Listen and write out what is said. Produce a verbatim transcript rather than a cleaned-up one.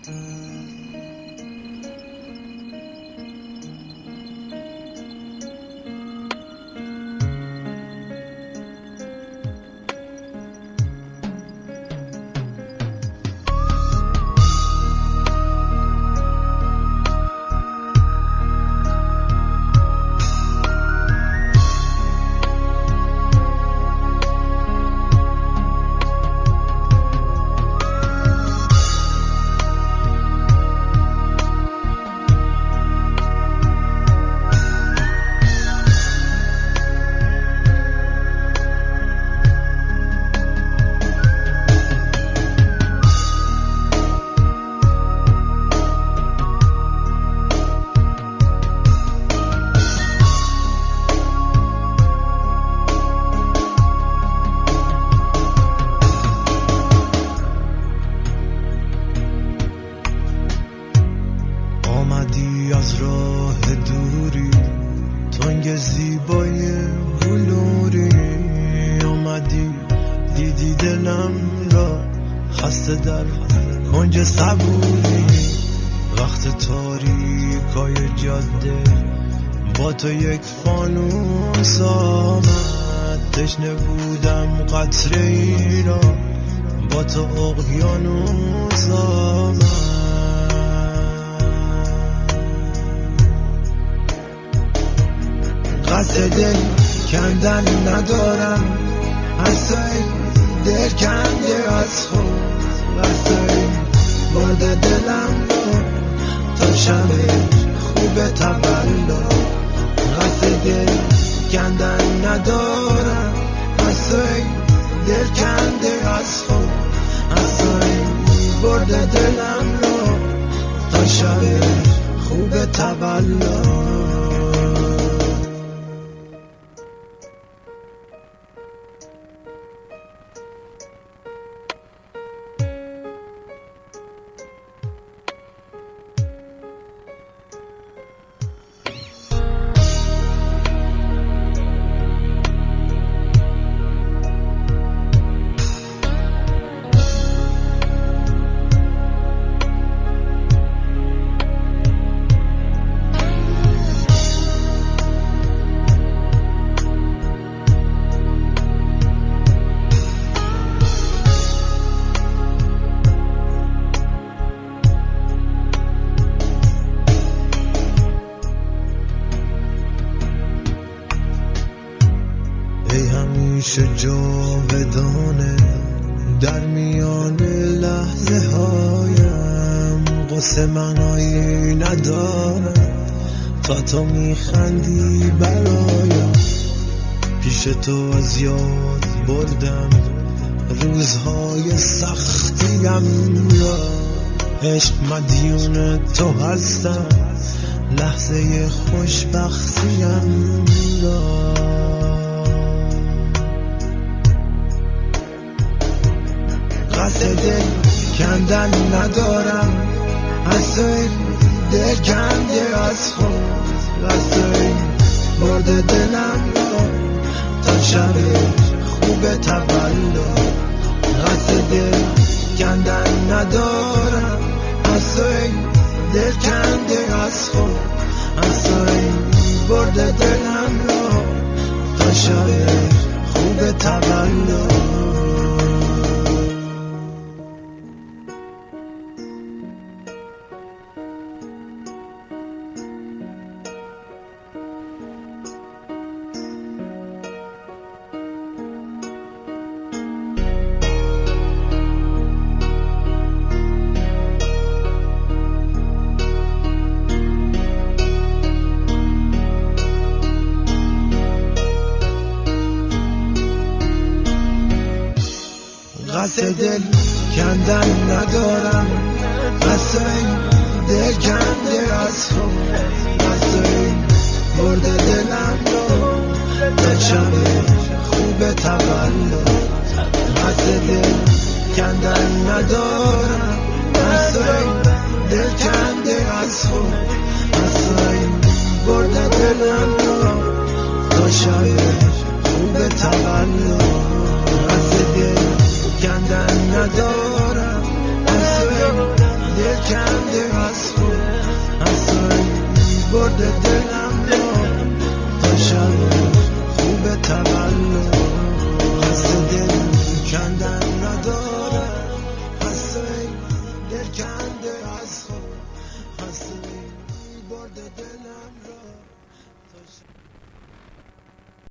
از راه دوری تنگ زیبای بلوری اومدی دیدی دلم را خسته در کنج صبوری وقت تاریکای جاده با تو یک فانوس آمد تشنه بودم قطره ای را با تو اقیانوس آمد قصد دل کندن ندارم حسای دل کنده از خود قصد برده دلم تا شب خوب تولد قصد دل کندن ندارم حسای دل کنده از خود حسای برده دلم تا شب خوب تولد همیشه جاودانه در میان لحظه هایم قصه معنایی نداره تا تو میخندی برایم پیش تو از یاد بردم روزهای سختیم را عشق مدیون تو هستم لحظه خوشبختیم را قصد دل کندن ندارم حسای دل کنده از خود قصد برده دلم تا شب خوب تولد قصد دل کندن ندارم حسای دل کنده از خود حسای برده دلم تا شب خوب تولد قصد دل کندن ندارم قصد دل کنده از خود قصد برده دلم تا شب خوب تولد قصد دل کندن ندارم قصد دل کنده از خود قصد برده دلم تا شب خوب تولد قصد دل کندن ندارم حسای دل برده دلم رو خوشم خوب تولد